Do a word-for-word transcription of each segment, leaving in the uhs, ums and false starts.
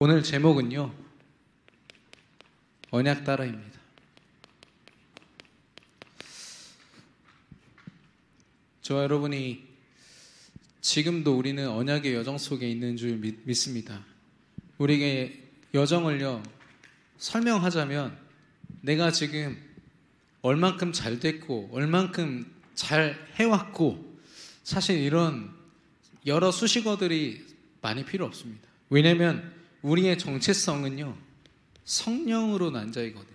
오늘 제목은요, 언약 따라입니다. 저와 여러분이 지금도 우리는 언약의 여정 속에 있는 줄 믿, 믿습니다. 우리에게 여정을요, 설명하자면 내가 지금 얼만큼 잘 됐고 얼만큼 잘 해왔고, 사실 이런 여러 수식어들이 많이 필요 없습니다. 왜냐하면 우리의 정체성은요, 성령으로 난 자이거든요.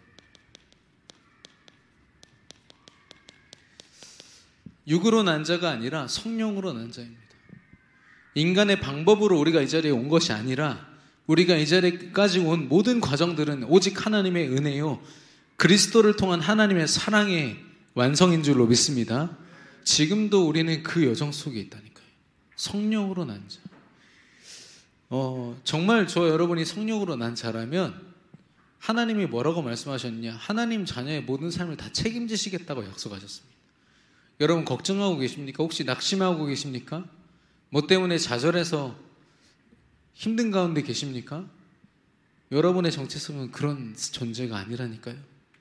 육으로 난 자가 아니라 성령으로 난 자입니다. 인간의 방법으로 우리가 이 자리에 온 것이 아니라, 우리가 이 자리까지 온 모든 과정들은 오직 하나님의 은혜요, 그리스도를 통한 하나님의 사랑의 완성인 줄로 믿습니다. 지금도 우리는 그 여정 속에 있다니까요. 성령으로 난 자. 어, 정말 저 여러분이 성령으로 난 자라면 하나님이 뭐라고 말씀하셨냐? 하나님 자녀의 모든 삶을 다 책임지시겠다고 약속하셨습니다. 여러분 걱정하고 계십니까? 혹시 낙심하고 계십니까? 뭐 때문에 좌절해서 힘든 가운데 계십니까? 여러분의 정체성은 그런 존재가 아니라니까요.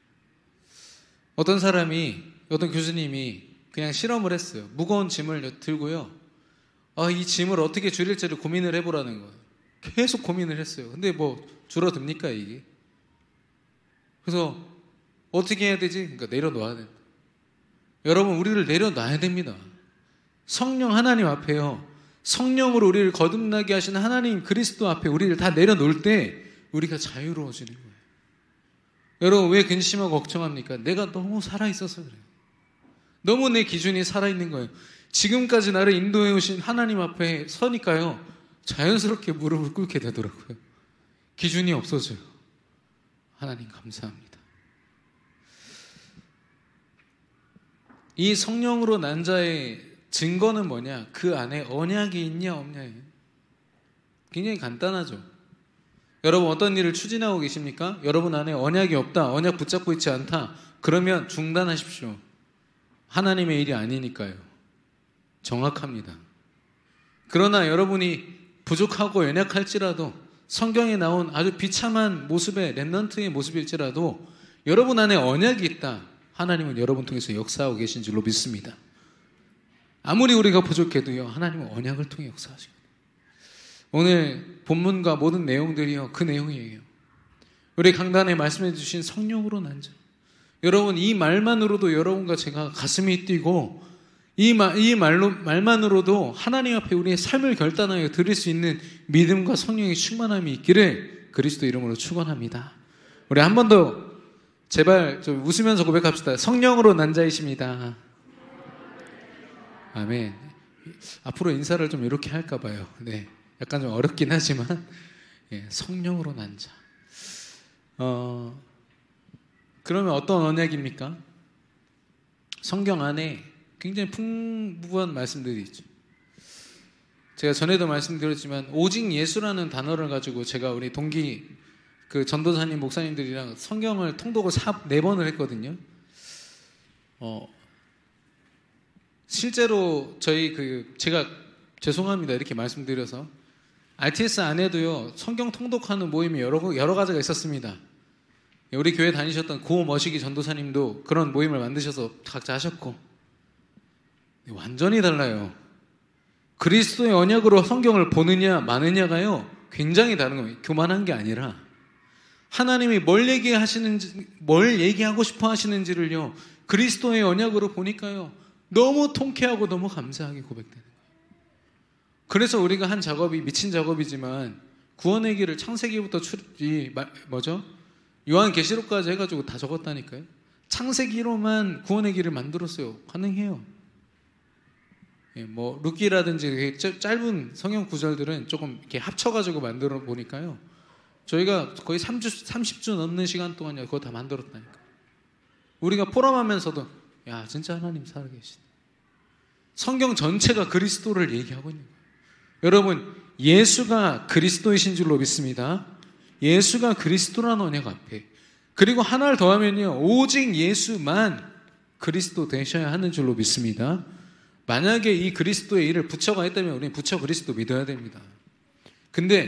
어떤 사람이, 어떤 교수님이 그냥 실험을 했어요. 무거운 짐을 들고요, 아, 이 짐을 어떻게 줄일지를 고민을 해보라는 거예요. 계속 고민을 했어요. 근데 뭐 줄어듭니까 이게? 그래서 어떻게 해야 되지? 그러니까 내려놓아야 된다. 여러분, 우리를 내려놔야 됩니다. 성령 하나님 앞에요, 성령으로 우리를 거듭나게 하시는 하나님 그리스도 앞에 우리를 다 내려놓을 때 우리가 자유로워지는 거예요. 여러분, 왜 근심하고 걱정합니까? 내가 너무 살아있어서 그래요. 너무 내 기준이 살아있는 거예요. 지금까지 나를 인도해 오신 하나님 앞에 서니까요, 자연스럽게 무릎을 꿇게 되더라고요. 기준이 없어져요. 하나님 감사합니다. 이 성령으로 난 자의 증거는 뭐냐? 그 안에 언약이 있냐 없냐예요. 굉장히 간단하죠. 여러분, 어떤 일을 추진하고 계십니까? 여러분 안에 언약이 없다, 언약 붙잡고 있지 않다, 그러면 중단하십시오. 하나님의 일이 아니니까요. 정확합니다. 그러나 여러분이 부족하고 연약할지라도, 성경에 나온 아주 비참한 모습의 렘넌트의 모습일지라도 여러분 안에 언약이 있다, 하나님은 여러분 통해서 역사하고 계신 줄로 믿습니다. 아무리 우리가 부족해도요, 하나님은 언약을 통해 역사하시거든요. 오늘 본문과 모든 내용들이요, 그 내용이에요. 우리 강단에 말씀해 주신 성령으로 난 자. 여러분, 이 말만으로도 여러분과 제가 가슴이 뛰고, 이, 말, 이 말로, 말만으로도 하나님 앞에 우리의 삶을 결단하여 드릴 수 있는 믿음과 성령의 충만함이 있기를 그리스도 이름으로 축원합니다. 우리 한 번 더 제발 좀 웃으면서 고백합시다. 성령으로 난 자이십니다. 아멘. 앞으로 인사를 좀 이렇게 할까 봐요. 네, 약간 좀 어렵긴 하지만, 예, 성령으로 난 자. 어, 그러면 어떤 언약입니까? 성경 안에 굉장히 풍부한 말씀들이 있죠. 제가 전에도 말씀드렸지만, 오직 예수라는 단어를 가지고 제가 우리 동기 그 전도사님 목사님들이랑 성경을 통독을 네 번을 했거든요. 어, 실제로 저희 그 제가 죄송합니다 이렇게 말씀드려서, 알티에스 안에도요 성경 통독하는 모임이 여러 여러 가지가 있었습니다. 우리 교회 다니셨던 고 머시기 전도사님도 그런 모임을 만드셔서 각자 하셨고, 완전히 달라요. 그리스도의 언약으로 성경을 보느냐 마느냐가요 굉장히 다른 거예요. 교만한 게 아니라 하나님이 뭘 얘기하시는지, 뭘 얘기하고 싶어 하시는지를요 그리스도의 언약으로 보니까요 너무 통쾌하고 너무 감사하게 고백되는 거예요. 그래서 우리가 한 작업이 미친 작업이지만, 구원의 길을 창세기부터 출, 이, 뭐죠? 요한계시록까지 해가지고 다 적었다니까요. 창세기로만 구원의 길을 만들었어요. 가능해요. 예, 뭐 룻기라든지 짧은 성경 구절들은 조금 이렇게 합쳐가지고 만들어 보니까요, 저희가 거의 삼 주, 삼십 주 넘는 시간 동안 그거 다 만들었다니까. 우리가 포럼하면서도 야, 진짜 하나님 살아계시다. 성경 전체가 그리스도를 얘기하고 있는 거예요. 여러분, 예수가 그리스도이신 줄로 믿습니다. 예수가 그리스도라는 언약 앞에, 그리고 하나를 더하면요 오직 예수만 그리스도 되셔야 하는 줄로 믿습니다. 만약에 이 그리스도의 일을 부처가 했다면 우리는 부처 그리스도 믿어야 됩니다. 근데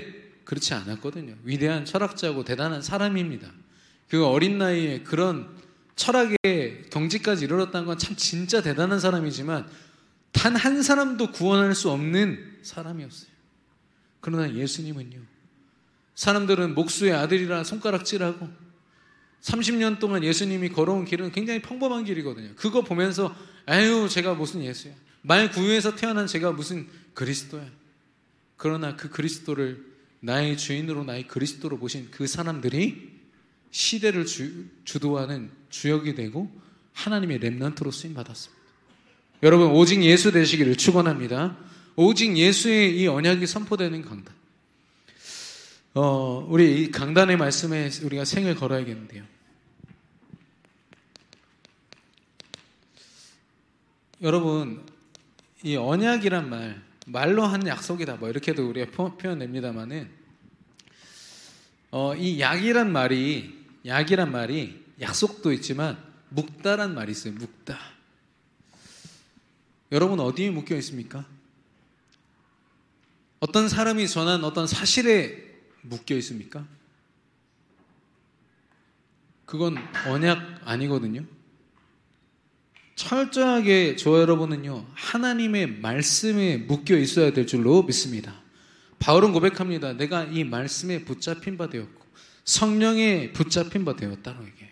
그렇지 않았거든요. 위대한 철학자고 대단한 사람입니다. 그 어린 나이에 그런 철학의 경지까지 이르렀다는 건 참 진짜 대단한 사람이지만 단 한 사람도 구원할 수 없는 사람이었어요. 그러나 예수님은요, 사람들은 목수의 아들이라 손가락질하고 삼십 년 동안 예수님이 걸어온 길은 굉장히 평범한 길이거든요. 그거 보면서 아유 제가 무슨 예수야, 말 구유에서 태어난 제가 무슨 그리스도야. 그러나 그 그리스도를 나의 주인으로 나의 그리스도로 보신 그 사람들이 시대를 주, 주도하는 주역이 되고 하나님의 렘넌트로 쓰임받았습니다. 여러분, 오직 예수 되시기를 축원합니다. 오직 예수의 이 언약이 선포되는 강단. 어, 우리 이 강단의 말씀에 우리가 생을 걸어야겠는데요. 여러분, 이 언약이란 말, 말로 한 약속이다, 뭐 이렇게도 우리가 표현됩니다만은, 어, 이 약이란 말이, 약이란 말이 약속도 있지만 묵다란 말이 있어요. 묵다. 여러분 어디에 묶여 있습니까? 어떤 사람이 전한 어떤 사실에 묶여 있습니까? 그건 언약 아니거든요. 철저하게 저와 여러분은요, 하나님의 말씀에 묶여 있어야 될 줄로 믿습니다. 바울은 고백합니다. 내가 이 말씀에 붙잡힌 바 되었고 성령에 붙잡힌 바 되었다고 얘기해요.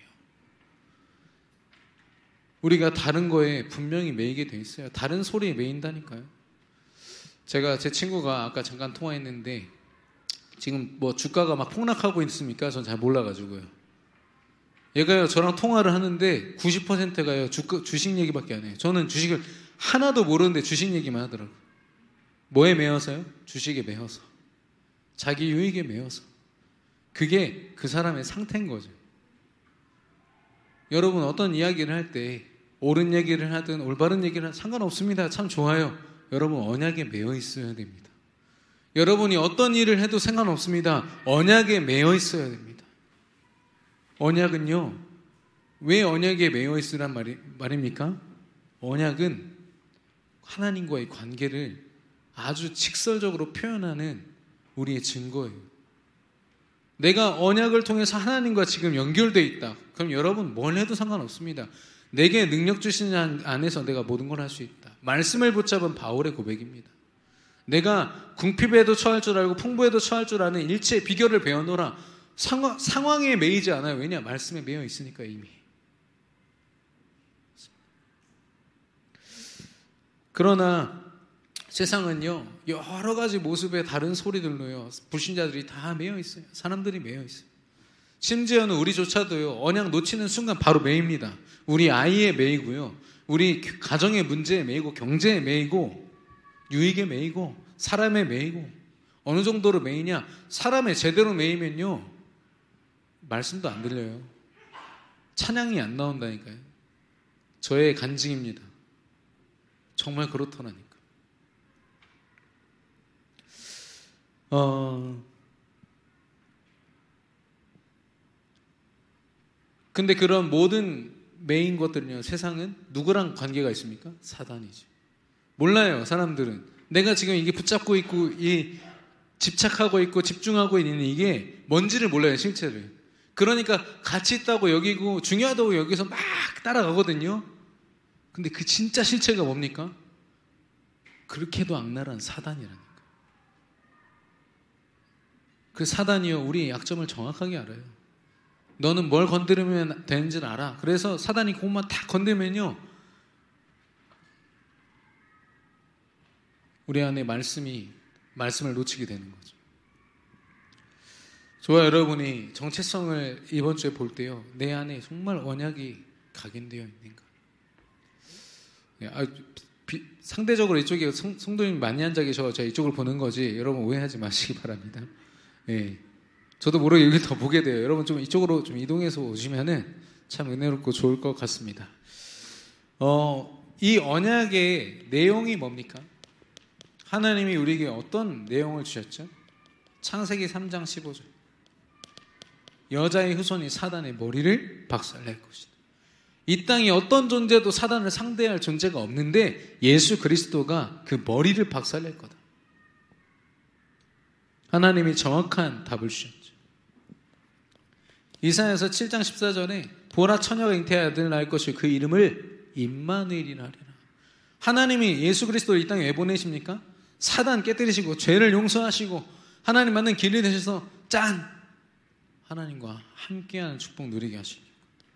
우리가 다른 거에 분명히 매이게 돼 있어요. 다른 소리에 매인다니까요. 제가 제 친구가 아까 잠깐 통화했는데 지금 뭐 주가가 막 폭락하고 있습니까? 전 잘 몰라가지고요. 얘가요 저랑 통화를 하는데 구십 퍼센트가요 주가, 주식 얘기밖에 안 해요. 저는 주식을 하나도 모르는데 주식 얘기만 하더라고요. 뭐에 매여서요? 주식에 매여서, 자기 유익에 매여서. 그게 그 사람의 상태인 거죠. 여러분 어떤 이야기를 할 때 옳은 얘기를 하든 올바른 얘기를 하든 상관없습니다. 참 좋아요. 여러분 언약에 매여 있어야 됩니다. 여러분이 어떤 일을 해도 상관없습니다. 언약에 매여 있어야 됩니다. 언약은요, 왜 언약에 매여 있으란 말이, 말입니까? 언약은 하나님과의 관계를 아주 직설적으로 표현하는 우리의 증거예요. 내가 언약을 통해서 하나님과 지금 연결되어 있다. 그럼 여러분 뭘 해도 상관없습니다. 내게 능력 주시는 안에서 내가 모든 걸 할 수 있다. 말씀을 붙잡은 바울의 고백입니다. 내가 궁핍에도 처할 줄 알고 풍부에도 처할 줄 아는 일체의 비결을 배워놓으라. 상황, 상황에 매이지 않아요. 왜냐? 말씀에 매여 있으니까 이미. 그러나 세상은요, 여러 가지 모습의 다른 소리들로요, 불신자들이 다 매여 있어요. 사람들이 매여 있어요. 심지어는 우리조차도요, 언약 놓치는 순간 바로 매입니다. 우리 아이에 매이고요, 우리 가정의 문제에 매이고, 경제에 매이고, 유익에 매이고, 사람에 매이고. 어느 정도로 매이냐? 사람에 제대로 매이면요, 말씀도 안 들려요. 찬양이 안 나온다니까요. 저의 간증입니다. 정말 그렇더라니까. 어, 근데 그런 모든 메인 것들은요, 세상은 누구랑 관계가 있습니까? 사단이죠. 몰라요, 사람들은. 내가 지금 이게 붙잡고 있고, 이 집착하고 있고, 집중하고 있는 이게 뭔지를 몰라요, 실체를. 그러니까 가치 있다고 여기고, 중요하다고 여기서 막 따라가거든요. 근데 그 진짜 실체가 뭡니까? 그렇게도 악랄한 사단이라니까. 그 사단이요, 우리의 약점을 정확하게 알아요. 너는 뭘 건드리면 되는지를 알아. 그래서 사단이 그것만 다 건드리면요, 우리 안에 말씀이, 말씀을 놓치게 되는 거죠. 저와 여러분이 정체성을 이번 주에 볼 때요, 내 안에 정말 언약이 각인되어 있는가. 아, 비, 상대적으로 이쪽에 성, 성도님이 많이 앉아 계셔서 제가 이쪽을 보는 거지, 여러분 오해하지 마시기 바랍니다. 예. 저도 모르게 여기 더 보게 돼요. 여러분 좀 이쪽으로 좀 이동해서 오시면은 참 은혜롭고 좋을 것 같습니다. 어, 이 언약의 내용이 뭡니까? 하나님이 우리에게 어떤 내용을 주셨죠? 창세기 삼 장 십오 절. 여자의 후손이 사단의 머리를 박살낼 것이다. 이 땅에 어떤 존재도 사단을 상대할 존재가 없는데 예수 그리스도가 그 머리를 박살낼 거다. 하나님이 정확한 답을 주셨죠. 이사야서 칠 장 십사 절에 보라 처녀가 잉태하여 아들을 낳을 것이요 그 이름을 임마누엘이라 하리라. 하나님이 예수 그리스도를 이 땅에 왜 보내십니까? 사단 깨뜨리시고 죄를 용서하시고 하나님 만난 길이 되셔서 짠! 하나님과 함께하는 축복 누리게 하시니.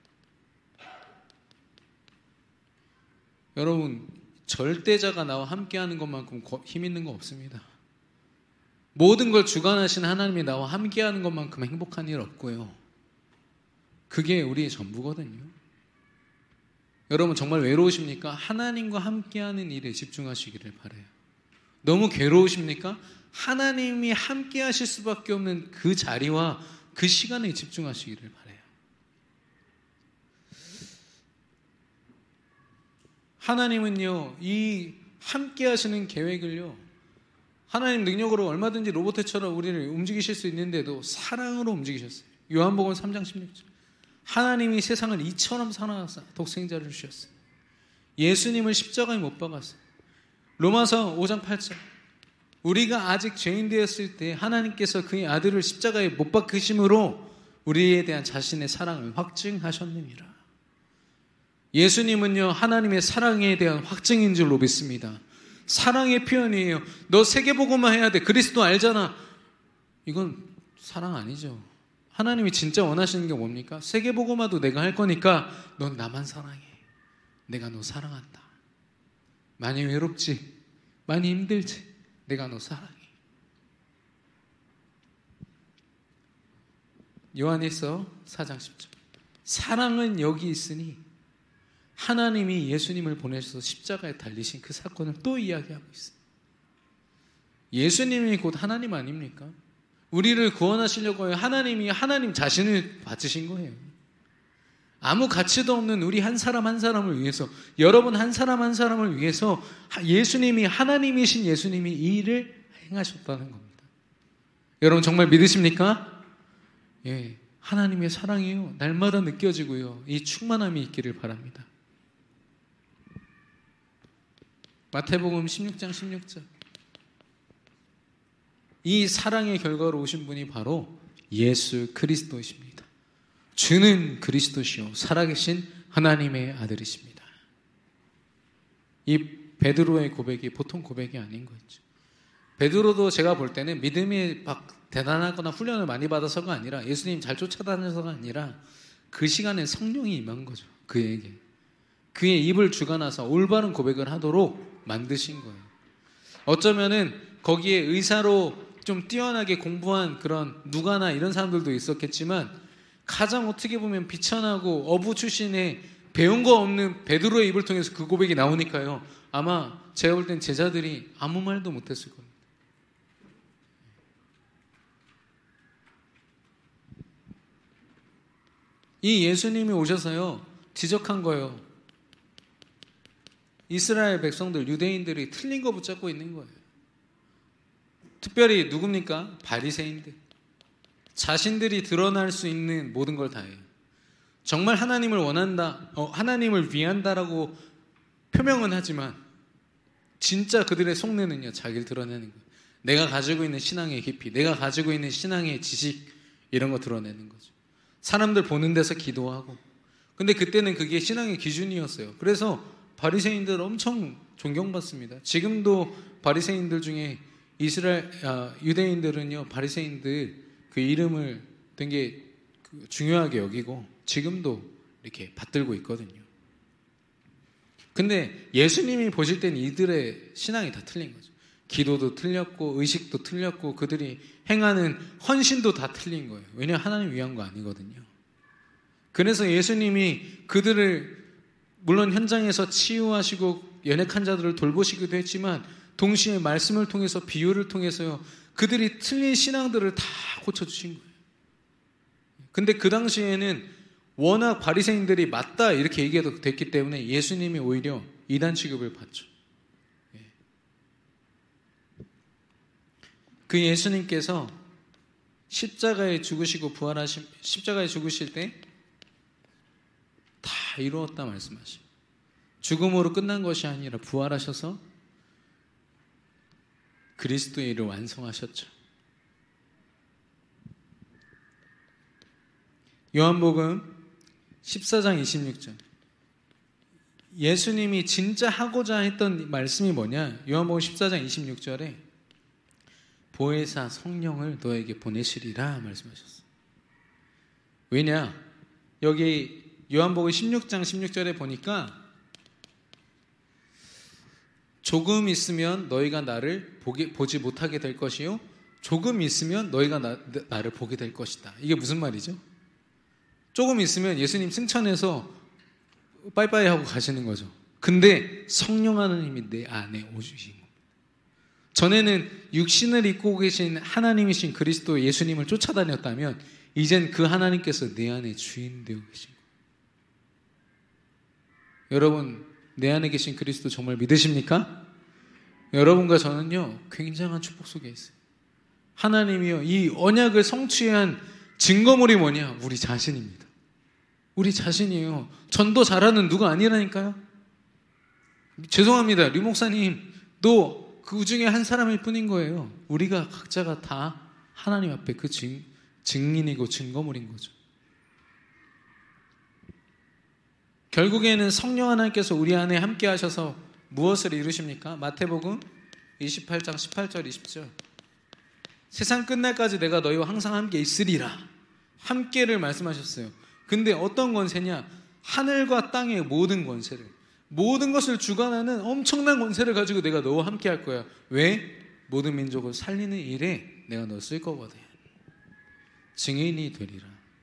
여러분, 절대자가 나와 함께하는 것만큼 힘 있는 거 없습니다. 모든 걸 주관하신 하나님이 나와 함께하는 것만큼 행복한 일 없고요. 그게 우리의 전부거든요. 여러분 정말 외로우십니까? 하나님과 함께하는 일에 집중하시기를 바라요. 너무 괴로우십니까? 하나님이 함께하실 수밖에 없는 그 자리와 그 시간에 집중하시기를 바라요. 하나님은요, 이 함께하시는 계획을요, 하나님 능력으로 얼마든지 로봇처럼 우리를 움직이실 수 있는데도 사랑으로 움직이셨어요. 요한복음 삼 장 십육 절. 하나님이 세상을 이처럼 사랑하사 독생자를 주셨어요. 예수님을 십자가에 못 박았어요. 로마서 오 장 팔 절. 우리가 아직 죄인 되었을 때 하나님께서 그의 아들을 십자가에 못 박으심으로 우리에 대한 자신의 사랑을 확증하셨느니라. 예수님은요, 하나님의 사랑에 대한 확증인 줄로 믿습니다. 사랑의 표현이에요. 너 세계복음만 해야 돼. 그리스도 알잖아. 이건 사랑 아니죠. 하나님이 진짜 원하시는 게 뭡니까? 세계복음화도 내가 할 거니까 넌 나만 사랑해. 내가 너 사랑한다. 많이 외롭지? 많이 힘들지? 내가 너 사랑해. 요한일서 사 장 십 절. 사랑은 여기 있으니 하나님이 예수님을 보내셔서 십자가에 달리신 그 사건을 또 이야기하고 있어요. 예수님이 곧 하나님 아닙니까? 우리를 구원하시려고 해요. 하나님이 하나님 자신을 바치신 거예요. 아무 가치도 없는 우리 한 사람 한 사람을 위해서, 여러분 한 사람 한 사람을 위해서 예수님이, 하나님이신 예수님이 이 일을 행하셨다는 겁니다. 여러분 정말 믿으십니까? 예, 하나님의 사랑이요, 날마다 느껴지고요, 이 충만함이 있기를 바랍니다. 마태복음 십육 장 십육 절. 이 사랑의 결과로 오신 분이 바로 예수 그리스도이십니다. 주는 그리스도시요 살아계신 하나님의 아들이십니다. 이 베드로의 고백이 보통 고백이 아닌 거죠. 베드로도 제가 볼 때는 믿음이 막 대단하거나 훈련을 많이 받아서가 아니라, 예수님 잘 쫓아다녀서가 아니라 그 시간에 성령이 임한 거죠. 그에게 그의 입을 주관하사 올바른 고백을 하도록 만드신 거예요. 어쩌면은 거기에 의사로 좀 뛰어나게 공부한 그런 누가나 이런 사람들도 있었겠지만, 가장 어떻게 보면 비천하고 어부 출신의 배운 거 없는 베드로의 입을 통해서 그 고백이 나오니까요, 아마 제가 볼 땐 제자들이 아무 말도 못했을 겁니다. 이 예수님이 오셔서요 지적한 거예요. 이스라엘 백성들, 유대인들이 틀린 거 붙잡고 있는 거예요. 특별히 누굽니까? 바리새인들. 자신들이 드러날 수 있는 모든 걸 다 해요. 정말 하나님을 원한다, 어, 하나님을 위한다라고 표명은 하지만 진짜 그들의 속내는요, 자기를 드러내는 거예요. 내가 가지고 있는 신앙의 깊이, 내가 가지고 있는 신앙의 지식, 이런 거 드러내는 거죠. 사람들 보는 데서 기도하고. 근데 그때는 그게 신앙의 기준이었어요. 그래서 바리새인들 엄청 존경받습니다. 지금도 바리새인들 중에 이스라엘 아, 유대인들은요, 바리새인들 그 이름을 되게 중요하게 여기고 지금도 이렇게 받들고 있거든요. 근데 예수님이 보실 때는 이들의 신앙이 다 틀린 거죠. 기도도 틀렸고 의식도 틀렸고 그들이 행하는 헌신도 다 틀린 거예요. 왜냐하면 하나님 위한 거 아니거든요. 그래서 예수님이 그들을 물론 현장에서 치유하시고 연약한 자들을 돌보시기도 했지만, 동시에 말씀을 통해서, 비유를 통해서요, 그들이 틀린 신앙들을 다 고쳐주신 거예요. 근데 그 당시에는 워낙 바리새인들이 맞다 이렇게 얘기해도 됐기 때문에 예수님이 오히려 이단 취급을 받죠. 그 예수님께서 십자가에 죽으시고 부활하신, 십자가에 죽으실 때 다 이루었다 말씀하시고, 죽음으로 끝난 것이 아니라 부활하셔서 그리스도의 일을 완성하셨죠. 요한복음 십사 장 이십육 절. 예수님이 진짜 하고자 했던 말씀이 뭐냐? 요한복음 십사 장 이십육 절에 보혜사 성령을 너에게 보내시리라 말씀하셨어요. 왜냐? 여기 요한복음 십육 장 십육 절에 보니까 조금 있으면 너희가 나를 보기, 보지 못하게 될 것이요 조금 있으면 너희가 나, 나를 보게 될 것이다. 이게 무슨 말이죠? 조금 있으면 예수님 승천해서 빠이빠이 하고 가시는 거죠. 근데 성령 하나님이 내 안에 오주신 겁니다. 전에는 육신을 입고 계신 하나님이신 그리스도 예수님을 쫓아다녔다면 이젠 그 하나님께서 내 안에 주인 되어 계신 거예요. 여러분, 내 안에 계신 그리스도 정말 믿으십니까? 여러분과 저는요 굉장한 축복 속에 있어요. 하나님이요 이 언약을 성취한 증거물이 뭐냐? 우리 자신입니다. 우리 자신이에요. 전도 잘하는 누가 아니라니까요. 죄송합니다. 류 목사님도 그 중에 한 사람일 뿐인 거예요. 우리가 각자가 다 하나님 앞에 그 증, 증인이고 증거물인 거죠. 결국에는 성령 하나님께서 우리 안에 함께 하셔서 무엇을 이루십니까? 마태복음 이십팔 장 십팔 절 이십 절. 세상 끝날까지 내가 너희와 항상 함께 있으리라. 함께를 말씀하셨어요. 근데 어떤 권세냐? 하늘과 땅의 모든 권세를, 모든 것을 주관하는 엄청난 권세를 가지고 내가 너와 함께 할 거야. 왜? 모든 민족을 살리는 일에 내가 너 쓸 거거든. 증인이 되리라.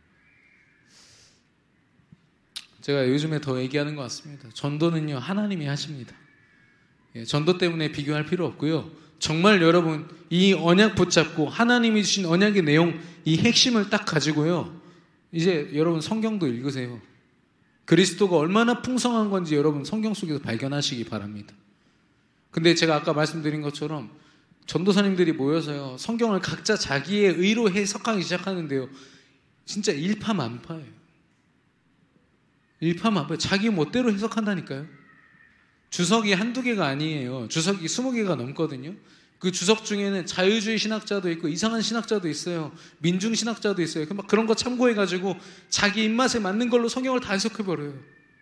제가 요즘에 더 얘기하는 것 같습니다. 전도는요 하나님이 하십니다. 예, 전도 때문에 비교할 필요 없고요. 정말 여러분 이 언약 붙잡고 하나님이 주신 언약의 내용 이 핵심을 딱 가지고요 이제 여러분 성경도 읽으세요. 그리스도가 얼마나 풍성한 건지 여러분 성경 속에서 발견하시기 바랍니다. 근데 제가 아까 말씀드린 것처럼 전도사님들이 모여서요 성경을 각자 자기의 의로 해석하기 시작하는데요 진짜 일파만파예요. 일파만파. 자기 멋대로 해석한다니까요. 주석이 한두 개가 아니에요. 주석이 스무 개가 넘거든요. 그 주석 중에는 자유주의 신학자도 있고 이상한 신학자도 있어요. 민중 신학자도 있어요. 막 그런 거 참고해가지고 자기 입맛에 맞는 걸로 성경을 다 해석해버려요.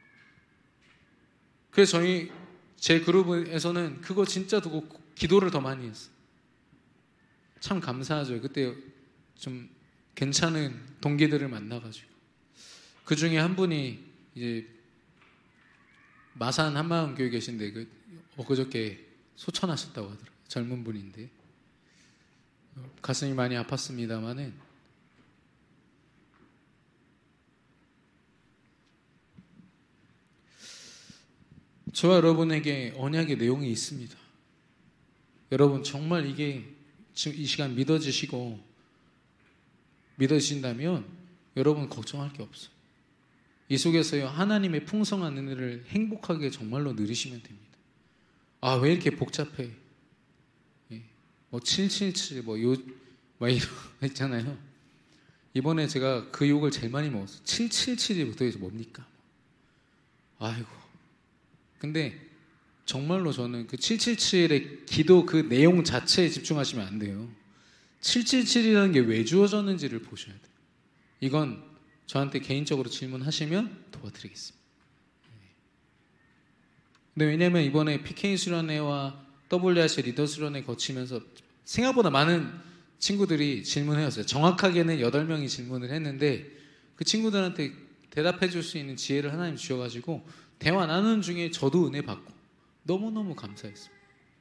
그래서 저희 제 그룹에서는 그거 진짜 두고 기도를 더 많이 했어요. 참 감사하죠. 그때 좀 괜찮은 동기들을 만나가지고 그 중에 한 분이 이제 마산 한마음 교회 계신데 그 엊그저께 소천하셨다고 하더라고요. 젊은 분인데 가슴이 많이 아팠습니다만은 저와 여러분에게 언약의 내용이 있습니다. 여러분 정말 이게 지금 이 시간 믿어지시고 믿어지신다면 여러분 걱정할 게 없어요. 이 속에서요 하나님의 풍성한 은혜를 행복하게 정말로 누리시면 됩니다. 아, 왜 이렇게 복잡해? 예. 뭐 칠칠칠 뭐 요 막 이런 거 있잖아요. 이번에 제가 그 욕을 제일 많이 먹었어요. 칠칠칠이 도대체 뭡니까? 아이고. 근데 정말로 저는 그 칠칠칠의 기도 그 내용 자체에 집중하시면 안 돼요. 칠칠칠이라는 게 왜 주어졌는지를 보셔야 돼요. 이건 저한테 개인적으로 질문하시면 도와드리겠습니다. 근데 왜냐면 이번에 피케이 수련회와 더블유아르씨 리더 수련회 거치면서 생각보다 많은 친구들이 질문해왔어요. 정확하게는 여덟 명이 질문을 했는데 그 친구들한테 대답해 줄 수 있는 지혜를 하나님 주셔가지고 대화 나누는 중에 저도 은혜 받고 너무너무 감사했습니다.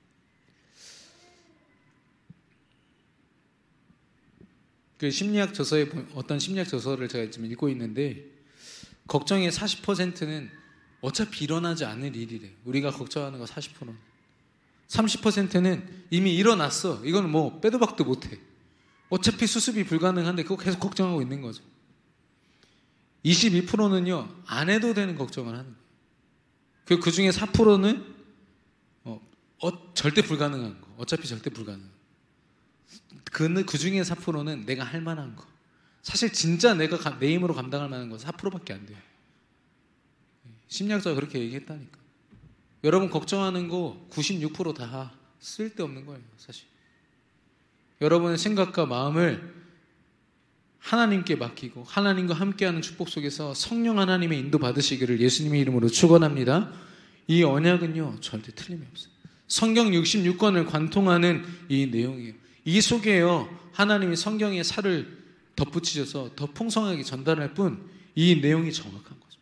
그 심리학 저서에 어떤 심리학 저서를 제가 지금 읽고 있는데 걱정의 사십 퍼센트는 어차피 일어나지 않을 일이래요. 우리가 걱정하는 거 사십 퍼센트는. 삼십 퍼센트는 이미 일어났어. 이건 뭐 빼도 박도 못해. 어차피 수습이 불가능한데 그거 계속 걱정하고 있는 거죠. 이십이 퍼센트는요 안 해도 되는 걱정을 하는 거예요. 그 중에 사 퍼센트는 어, 어, 절대 불가능한 거. 어차피 절대 불가능. 그, 그 중에 사 퍼센트는 내가 할 만한 거. 사실 진짜 내가 가, 내 힘으로 감당할 만한 건 사 퍼센트밖에 안 돼요. 심리학자가 그렇게 얘기했다니까. 여러분 걱정하는 거 구십육 퍼센트 다 쓸데없는 거예요. 사실 여러분의 생각과 마음을 하나님께 맡기고 하나님과 함께하는 축복 속에서 성령 하나님의 인도 받으시기를 예수님의 이름으로 축원합니다. 이 언약은요 절대 틀림이 없어요. 성경 육십육 권을 관통하는 이 내용이에요. 이 속에요 하나님이 성경에 살을 덧붙이셔서 더 풍성하게 전달할 뿐 이 내용이 정확한 거죠.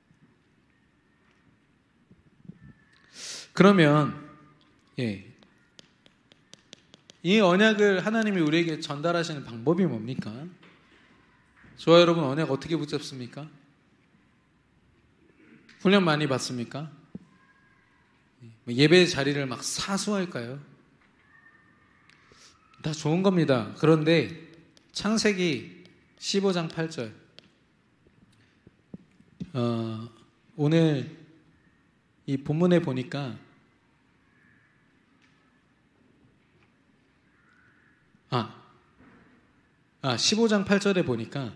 그러면 예, 이 언약을 하나님이 우리에게 전달하시는 방법이 뭡니까? 저와 여러분 언약 어떻게 붙잡습니까? 훈련 많이 받습니까? 예배 자리를 막 사수할까요? 다 좋은 겁니다. 그런데 창세기 십오 장 팔 절 어, 오늘 이 본문에 보니까 아, 아 십오 장 팔 절에 보니까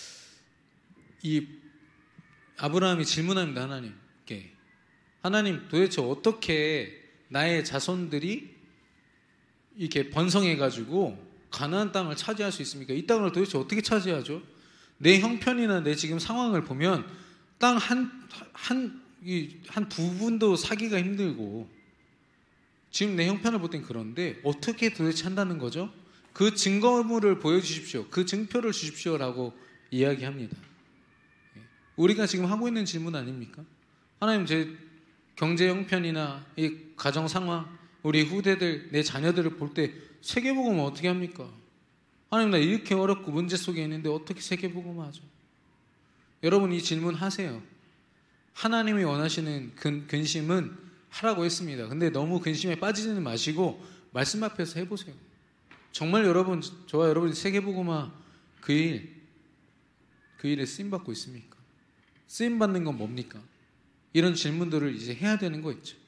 이 아브라함이 질문합니다. 하나님께. 하나님 도대체 어떻게 나의 자손들이 이렇게 번성해가지고 가나안 땅을 차지할 수 있습니까? 이 땅을 도대체 어떻게 차지하죠? 내 형편이나 내 지금 상황을 보면 땅 한, 한, 이, 한 부분도 사기가 힘들고 지금 내 형편을 볼 땐 그런데 어떻게 도대체 한다는 거죠? 그 증거물을 보여주십시오. 그 증표를 주십시오라고 이야기합니다. 우리가 지금 하고 있는 질문 아닙니까? 하나님 제 경제 형편이나 이 가정 상황, 우리 후대들, 내 자녀들을 볼 때 세계복음은 어떻게 합니까? 하나님 나 이렇게 어렵고 문제 속에 있는데 어떻게 세계복음 하죠? 여러분 이 질문 하세요. 하나님이 원하시는 근, 근심은 하라고 했습니다. 근데 너무 근심에 빠지지는 마시고 말씀 앞에서 해보세요. 정말 여러분, 저와 여러분이 세계복음화 그 일, 그 일에 쓰임받고 있습니까? 쓰임받는 건 뭡니까? 이런 질문들을 이제 해야 되는 거 있죠.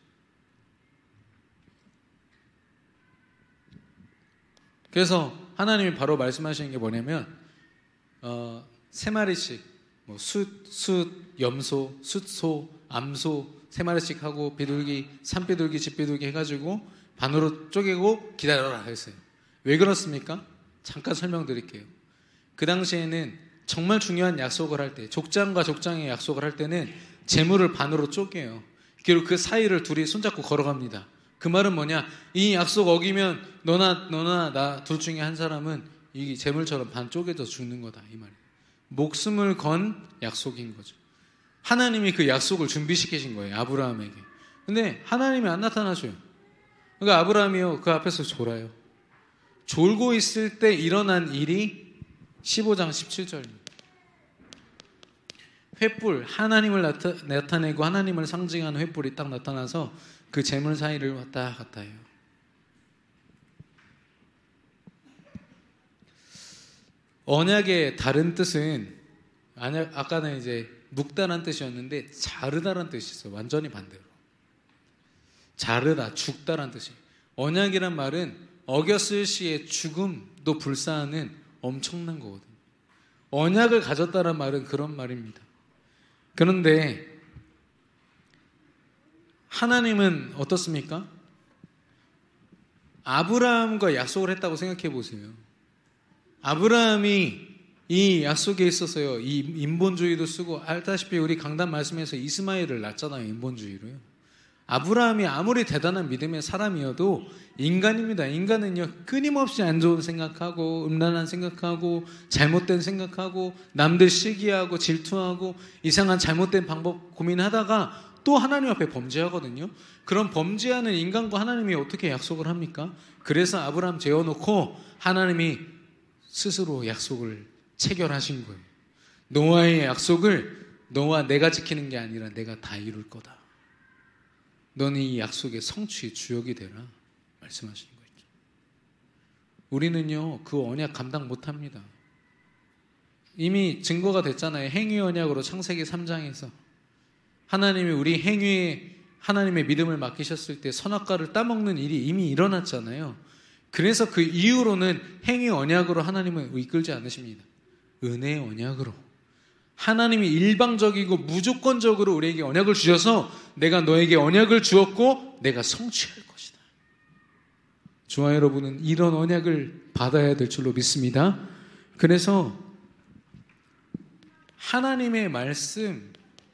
그래서 하나님이 바로 말씀하시는 게 뭐냐면 어, 세 마리씩 뭐 숫, 숫, 염소, 숫소, 암소 세 마리씩 하고 비둘기, 산비둘기, 집비둘기 해가지고 반으로 쪼개고 기다려라 했어요. 왜 그렇습니까? 잠깐 설명드릴게요. 그 당시에는 정말 중요한 약속을 할 때, 족장과 족장의 약속을 할 때는 재물을 반으로 쪼개요. 그리고 그 사이를 둘이 손잡고 걸어갑니다. 그 말은 뭐냐? 이 약속 어기면 너나 너나 나 둘 중에 한 사람은 이 재물처럼 반 쪼개져 죽는 거다 이 말이에요. 목숨을 건 약속인 거죠. 하나님이 그 약속을 준비시키신 거예요. 아브라함에게. 근데 하나님이 안 나타나셔요. 그러니까 아브라함이요 그 앞에서 졸아요. 졸고 있을 때 일어난 일이 십오 장 십칠 절입니다. 횃불, 하나님을 나타, 나타내고 하나님을 상징하는 횃불이 딱 나타나서 그 재물 사이를 왔다 갔다 해요. 언약의 다른 뜻은 아까는 이제 묵다란 뜻이었는데 자르다란 뜻이 있어요. 완전히 반대로. 자르다, 죽다란 뜻이에요. 언약이란 말은 어겼을 시에 죽음도 불사하는 엄청난 거거든요. 언약을 가졌다는 말은 그런 말입니다. 그런데 하나님은 어떻습니까? 아브라함과 약속을 했다고 생각해 보세요. 아브라함이 이 약속에 있어서요, 이 인본주의도 쓰고, 알다시피 우리 강단 말씀에서 이스마엘을 낳았잖아요, 인본주의로요. 아브라함이 아무리 대단한 믿음의 사람이어도 인간입니다. 인간은요, 끊임없이 안 좋은 생각하고, 음란한 생각하고, 잘못된 생각하고, 남들 시기하고, 질투하고, 이상한 잘못된 방법 고민하다가 또 하나님 앞에 범죄하거든요. 그럼 범죄하는 인간과 하나님이 어떻게 약속을 합니까? 그래서 아브라함 재워놓고 하나님이 스스로 약속을 체결하신 거예요. 노아의 약속을 너와 내가 지키는 게 아니라 내가 다 이룰 거다. 너는 이 약속의 성취의 주역이 되라 말씀하시는 거죠. 우리는요 그 언약 감당 못합니다. 이미 증거가 됐잖아요. 행위 언약으로 창세기 삼 장에서 하나님이 우리 행위에 하나님의 믿음을 맡기셨을 때 선악과를 따먹는 일이 이미 일어났잖아요. 그래서 그 이후로는 행위 언약으로 하나님은 이끌지 않으십니다. 은혜의 언약으로. 하나님이 일방적이고 무조건적으로 우리에게 언약을 주셔서 내가 너에게 언약을 주었고 내가 성취할 것이다. 저와 여러분은 이런 언약을 받아야 될 줄로 믿습니다. 그래서 하나님의 말씀,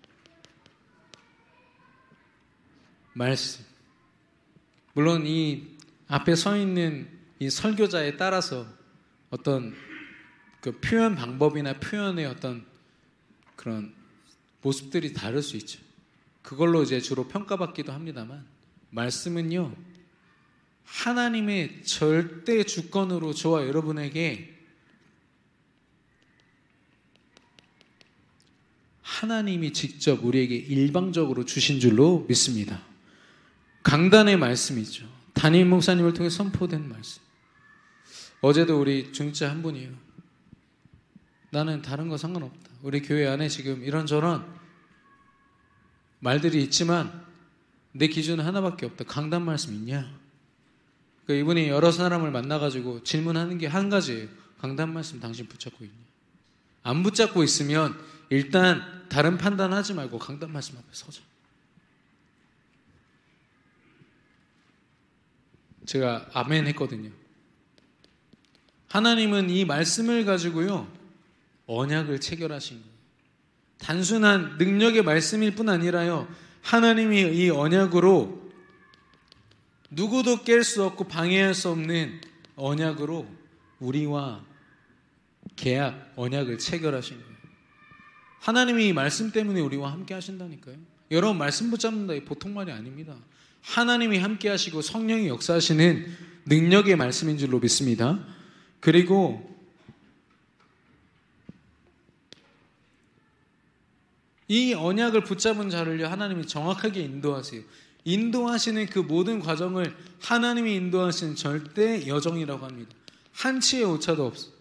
말씀. 물론 이 앞에 서 있는 이 설교자에 따라서 어떤 그 표현 방법이나 표현의 어떤 그런 모습들이 다를 수 있죠. 그걸로 이제 주로 평가받기도 합니다만, 말씀은요, 하나님의 절대 주권으로 저와 여러분에게 하나님이 직접 우리에게 일방적으로 주신 줄로 믿습니다. 강단의 말씀이죠. 담임 목사님을 통해 선포된 말씀. 어제도 우리 중직자 한 분이에요. 나는 다른 거 상관없다. 우리 교회 안에 지금 이런저런 말들이 있지만 내 기준은 하나밖에 없다. 강단 말씀 있냐? 그 이분이 여러 사람을 만나가지고 질문하는 게 한 가지예요. 강단 말씀 당신 붙잡고 있냐? 안 붙잡고 있으면 일단 다른 판단하지 말고 강단 말씀 앞에 서자. 제가 아멘 했거든요. 하나님은 이 말씀을 가지고요, 언약을 체결하신 거예요. 단순한 능력의 말씀일 뿐 아니라요, 하나님이 이 언약으로 누구도 깰 수 없고 방해할 수 없는 언약으로 우리와 계약, 언약을 체결하신 거예요. 하나님이 이 말씀 때문에 우리와 함께 하신다니까요. 여러분, 말씀 붙잡는다, 이 보통 말이 아닙니다. 하나님이 함께 하시고 성령이 역사하시는 능력의 말씀인 줄로 믿습니다. 그리고 이 언약을 붙잡은 자를요, 하나님이 정확하게 인도하세요. 인도하시는 그 모든 과정을 하나님이 인도하시는 절대 여정이라고 합니다. 한치의 오차도 없어요.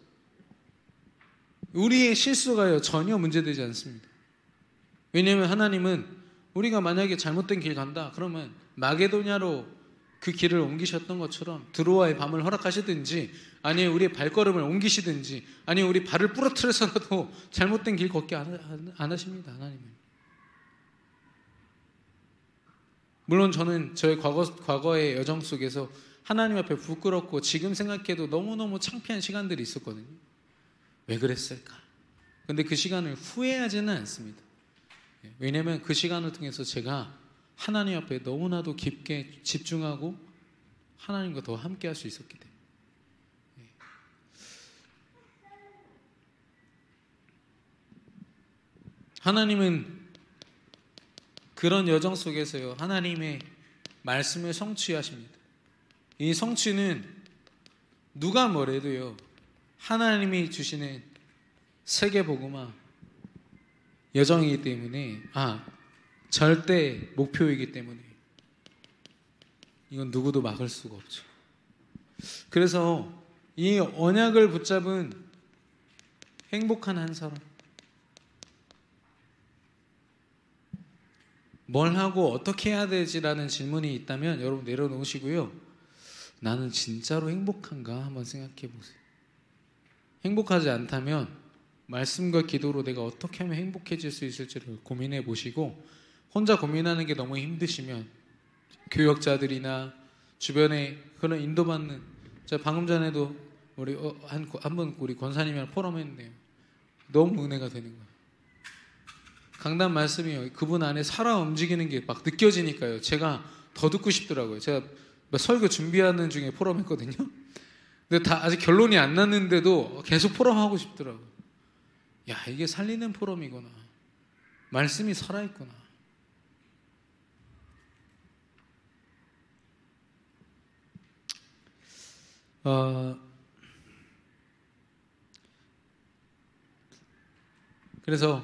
우리의 실수가요, 전혀 문제되지 않습니다. 왜냐하면 하나님은 우리가 만약에 잘못된 길 간다 그러면 마게도냐로 그 길을 옮기셨던 것처럼 드로아의 밤을 허락하시든지, 아니면 우리의 발걸음을 옮기시든지, 아니면 우리 발을 부러뜨려서라도 잘못된 길 걷게 안, 안 하십니다. 하나님은. 물론 저는 저의 과거, 과거의 여정 속에서 하나님 앞에 부끄럽고 지금 생각해도 너무너무 창피한 시간들이 있었거든요. 왜 그랬을까? 근데 그 시간을 후회하지는 않습니다. 왜냐하면 그 시간을 통해서 제가 하나님 앞에 너무나도 깊게 집중하고 하나님과 더 함께 할 수 있었기 때문에. 하나님은 그런 여정 속에서요, 하나님의 말씀을 성취하십니다. 이 성취는 누가 뭐래도요, 하나님이 주시는 세계복음화 여정이기 때문에, 아, 절대 목표이기 때문에 이건 누구도 막을 수가 없죠. 그래서 이 언약을 붙잡은 행복한 한 사람, 뭘 하고 어떻게 해야 되지라는 질문이 있다면 여러분 내려놓으시고요, 나는 진짜로 행복한가 한번 생각해 보세요. 행복하지 않다면 말씀과 기도로 내가 어떻게 하면 행복해질 수 있을지를 고민해 보시고, 혼자 고민하는 게 너무 힘드시면 교역자들이나 주변에 그런 인도받는, 제가 방금 전에도 우리 한 한 분 우리 권사님이랑 포럼했는데요, 너무 은혜가 되는 거예요. 강단 말씀이요, 그분 안에 살아 움직이는 게 막 느껴지니까요, 제가 더 듣고 싶더라고요. 제가 설교 준비하는 중에 포럼했거든요. 근데 다 아직 결론이 안 났는데도 계속 포럼하고 싶더라고요. 야, 이게 살리는 포럼이구나. 말씀이 살아있구나. 어, 그래서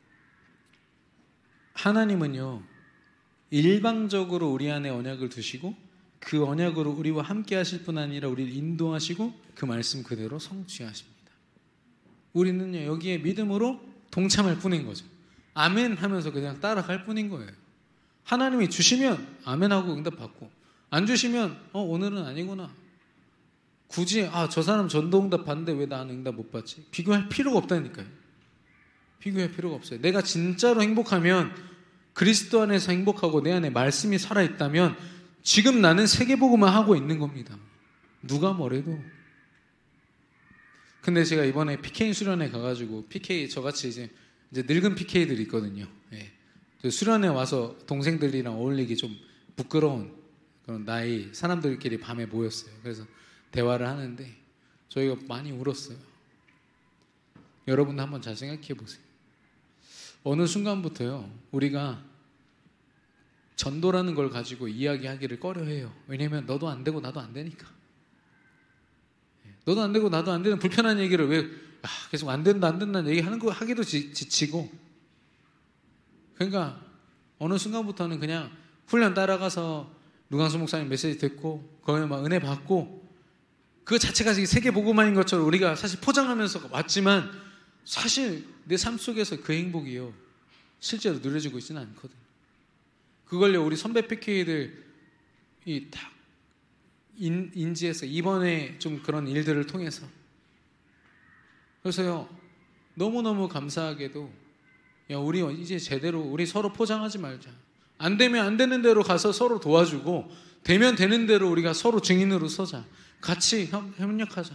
하나님은요, 일방적으로 우리 안에 언약을 두시고 그 언약으로 우리와 함께 하실 뿐 아니라 우리를 인도하시고 그 말씀 그대로 성취하십니다. 우리는요, 여기에 믿음으로 동참할 뿐인 거죠. 아멘 하면서 그냥 따라갈 뿐인 거예요. 하나님이 주시면 아멘하고 응답받고, 안 주시면 어 오늘은 아니구나. 굳이 아 저 사람 전도 응답 받는데 왜 나는 응답 못 받지? 비교할 필요가 없다니까요. 비교할 필요가 없어요. 내가 진짜로 행복하면, 그리스도 안에서 행복하고 내 안에 말씀이 살아있다면 지금 나는 세계복음만 하고 있는 겁니다. 누가 뭐래도. 근데 제가 이번에 피케이 수련회 가가지고, 피케이 저같이 이제 이제 늙은 피케이들이 있거든요. 예. 수련회 와서 동생들이랑 어울리기 좀 부끄러운 그런 나이 사람들끼리 밤에 모였어요. 그래서 대화를 하는데 저희가 많이 울었어요. 여러분도 한번 잘 생각해 보세요. 어느 순간부터요, 우리가 전도라는 걸 가지고 이야기하기를 꺼려해요. 왜냐하면 너도 안 되고 나도 안 되니까. 너도 안 되고 나도 안 되는 불편한 얘기를 왜 아, 계속 안 된다 안 된다는 얘기하는 거 하기도 지, 지치고. 그러니까 어느 순간부터는 그냥 훈련 따라가서 루강수 목사님 메시지 듣고 거기에 막 은혜 받고 그 자체가 세계 복음화인 것처럼 우리가 사실 포장하면서 왔지만 사실 내 삶 속에서 그 행복이요 실제로 누려지고 있지는 않거든요. 그걸요 우리 선배 피케이들이 다 인, 인지해서 이번에 좀 그런 일들을 통해서 그래서요 너무너무 감사하게도 야 우리 이제 제대로 우리 서로 포장하지 말자. 안 되면 안 되는 대로 가서 서로 도와주고 되면 되는 대로 우리가 서로 증인으로 서자. 같이 협력하자.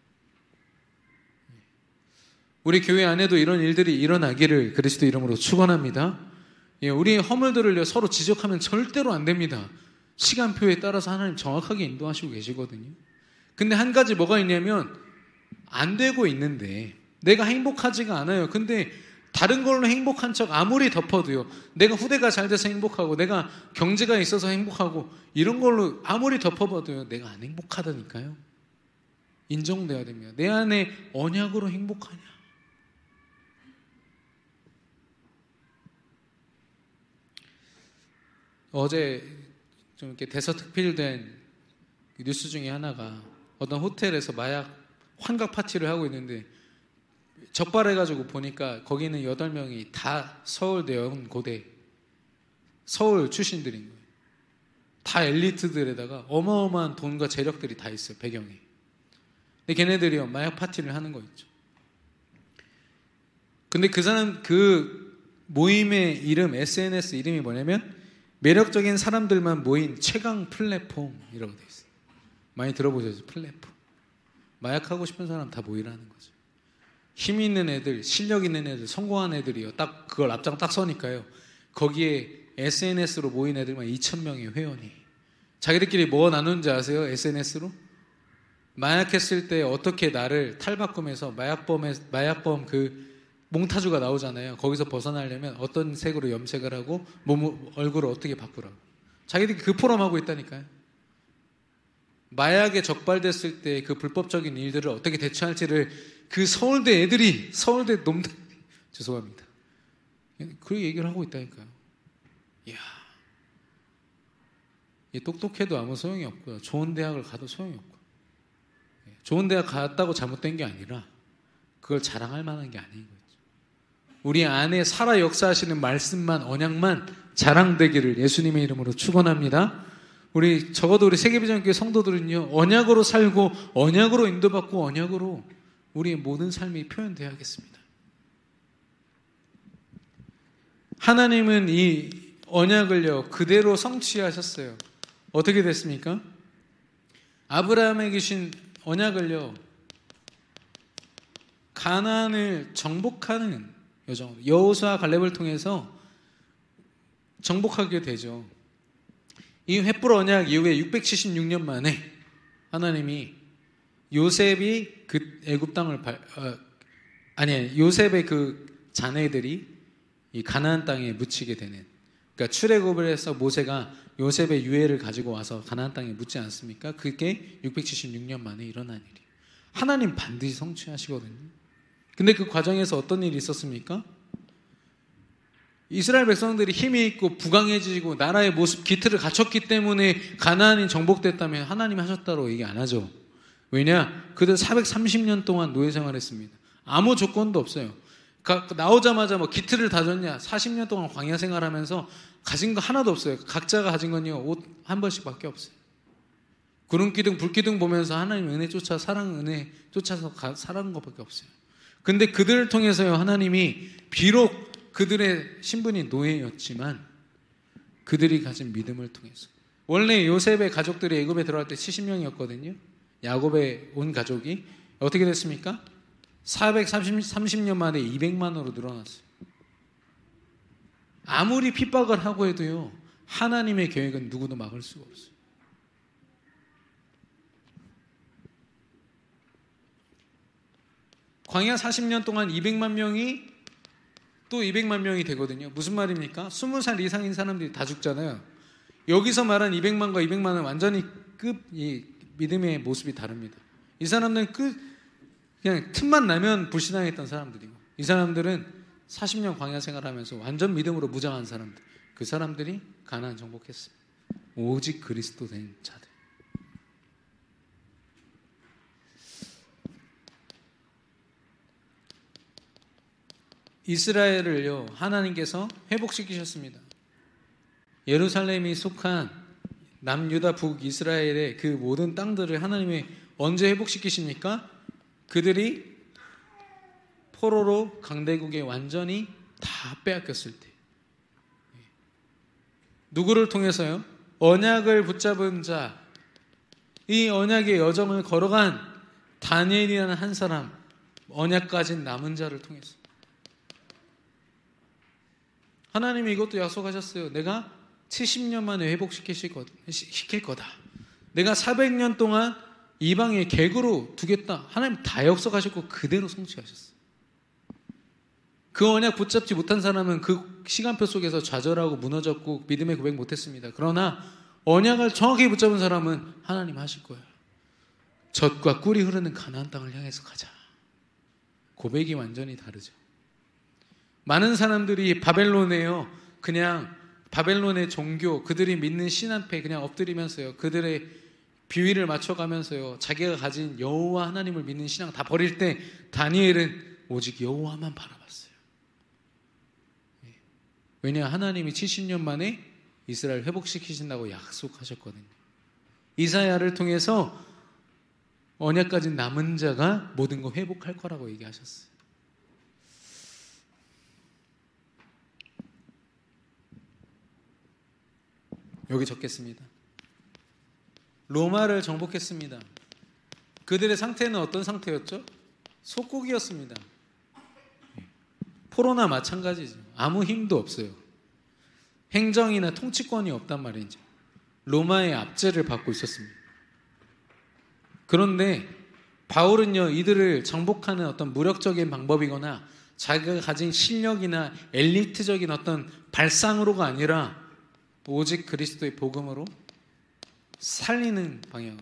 우리 교회 안에도 이런 일들이 일어나기를 그리스도 이름으로 축원합니다. 예, 우리의 허물들을 서로 지적하면 절대로 안 됩니다. 시간표에 따라서 하나님 정확하게 인도하시고 계시거든요. 근데 한 가지 뭐가 있냐면 안 되고 있는데 내가 행복하지가 않아요. 근데 다른 걸로 행복한 척 아무리 덮어도요, 내가 후대가 잘 돼서 행복하고 내가 경제가 있어서 행복하고 이런 걸로 아무리 덮어봐도요 내가 안 행복하다니까요. 인정돼야 됩니다. 내 안에 언약으로 행복하냐. 어제 좀 이렇게 대서특필된 뉴스 중에 하나가 어떤 호텔에서 마약 환각 파티를 하고 있는데 적발해가지고 보니까 거기는 여덟 명이 다 서울대 연고대 서울 출신들인 거예요. 다 엘리트들에다가 어마어마한 돈과 재력들이 다 있어요. 배경에. 근데 걔네들이요 마약 파티를 하는 거 있죠. 근데 그 사람 그 모임의 이름 에스엔에스 이름이 뭐냐면 매력적인 사람들만 모인 최강 플랫폼이라고 되어 있어요. 많이 들어보셨죠? 플랫폼. 마약하고 싶은 사람 다 모이라는 거죠. 힘 있는 애들, 실력 있는 애들, 성공한 애들이요. 딱 그걸 앞장 딱 서니까요. 거기에 에스엔에스로 모인 애들만 이천 명의 회원이. 자기들끼리 뭐 나누는지 아세요? 에스엔에스로? 마약했을 때 어떻게 나를 탈바꿈해서 마약범의, 마약범 그 몽타주가 나오잖아요. 거기서 벗어나려면 어떤 색으로 염색을 하고 몸, 얼굴을 어떻게 바꾸라고. 자기들이 그 포럼하고 있다니까요. 마약에 적발됐을 때 그 불법적인 일들을 어떻게 대처할지를 그 서울대 애들이, 서울대 놈들, 죄송합니다. 그 얘기를 하고 있다니까요. 이야. 똑똑해도 아무 소용이 없고요. 좋은 대학을 가도 소용이 없고. 좋은 대학 갔다고 잘못된 게 아니라 그걸 자랑할 만한 게 아닌 거예요. 우리 안에 살아 역사하시는 말씀만, 언약만 자랑되기를 예수님의 이름으로 축원합니다. 우리 적어도 우리 세계비전교회 성도들은요 언약으로 살고 언약으로 인도받고 언약으로 우리의 모든 삶이 표현되어야겠습니다. 하나님은 이 언약을요 그대로 성취하셨어요. 어떻게 됐습니까? 아브라함에게 주신 언약을요 가나안을 정복하는 여정, 여호수아 갈렙을 통해서 정복하게 되죠. 이 횃불 언약 이후에 육백칠십육 년 만에 하나님이 요셉이 그 애굽 땅을 발, 어, 아니 요셉의 그 자네들이 이 가나안 땅에 묻히게 되는. 그러니까 출애굽을 해서 모세가 요셉의 유해를 가지고 와서 가나안 땅에 묻지 않습니까? 그게 육백칠십육 년 만에 일어난 일이에요. 하나님 반드시 성취하시거든요. 근데 그 과정에서 어떤 일이 있었습니까? 이스라엘 백성들이 힘이 있고 부강해지고 나라의 모습 기틀을 갖췄기 때문에 가나안이 정복됐다면 하나님 하셨다고 얘기 안 하죠. 왜냐? 그들 사백삼십 년 동안 노예 생활했습니다. 아무 조건도 없어요. 나오자마자 뭐 기틀을 다졌냐? 사십 년 동안 광야 생활하면서 가진 거 하나도 없어요. 각자가 가진 건요 옷 한 벌씩밖에 없어요. 구름 기둥 불 기둥 보면서 하나님 은혜 쫓아 사랑 은혜 쫓아서 가, 살아간 것밖에 없어요. 근데 그들을 통해서요 하나님이 비록 그들의 신분이 노예였지만 그들이 가진 믿음을 통해서 원래 요셉의 가족들이 애굽에 들어갈 때 칠십 명이었거든요. 야곱의 온 가족이 어떻게 됐습니까? 사백삼십 년 만에 이백만으로 늘어났어요. 아무리 핍박을 하고 해도요, 하나님의 계획은 누구도 막을 수가 없어요. 광야 사십 년 동안 이백만 명이 또 이백만 명이 되거든요. 무슨 말입니까? 스무 살 이상인 사람들이 다 죽잖아요. 여기서 말한 이백만과 이백만은 완전히 급 이 믿음의 모습이 다릅니다. 이 사람들은 그 그냥 틈만 나면 불신앙했던 사람들이고, 이 사람들은 사십 년 광야 생활하면서 완전 믿음으로 무장한 사람들, 그 사람들이 가나안 정복했습니다. 오직 그리스도 된 자들. 이스라엘을요, 하나님께서 회복시키셨습니다. 예루살렘이 속한 남유다 북이스라엘의 그 모든 땅들을 하나님이 언제 회복시키십니까? 그들이 포로로 강대국에 완전히 다 빼앗겼을 때. 누구를 통해서요? 언약을 붙잡은 자, 이 언약의 여정을 걸어간 다니엘이라는 한 사람, 언약 가진 남은 자를 통해서. 하나님이 이것도 약속하셨어요. 내가 칠십 년 만에 회복시킬 거다. 내가 사백 년 동안 이방의 객으로 두겠다. 하나님 다 약속하셨고 그대로 성취하셨어요. 그 언약 붙잡지 못한 사람은 그 시간표 속에서 좌절하고 무너졌고 믿음의 고백 못했습니다. 그러나 언약을 정확히 붙잡은 사람은 하나님 하실 거예요. 젖과 꿀이 흐르는 가나안 땅을 향해서 가자. 고백이 완전히 다르죠. 많은 사람들이 바벨론에요, 그냥 바벨론의 종교, 그들이 믿는 신 앞에 그냥 엎드리면서요, 그들의 비위를 맞춰가면서요, 자기가 가진 여호와 하나님을 믿는 신앙 다 버릴 때 다니엘은 오직 여호와만 바라봤어요. 왜냐, 하나님이 칠십 년 만에 이스라엘 회복시키신다고 약속하셨거든요. 이사야를 통해서 언약 가진 남은 자가 모든 걸 회복할 거라고 얘기하셨어요. 여기 적겠습니다. 로마를 정복했습니다. 그들의 상태는 어떤 상태였죠? 속국이었습니다. 포로나 마찬가지죠. 아무 힘도 없어요. 행정이나 통치권이 없단 말이죠. 로마의 압제를 받고 있었습니다. 그런데 바울은요, 이들을 정복하는 어떤 무력적인 방법이거나 자기가 가진 실력이나 엘리트적인 어떤 발상으로가 아니라 오직 그리스도의 복음으로 살리는 방향으로.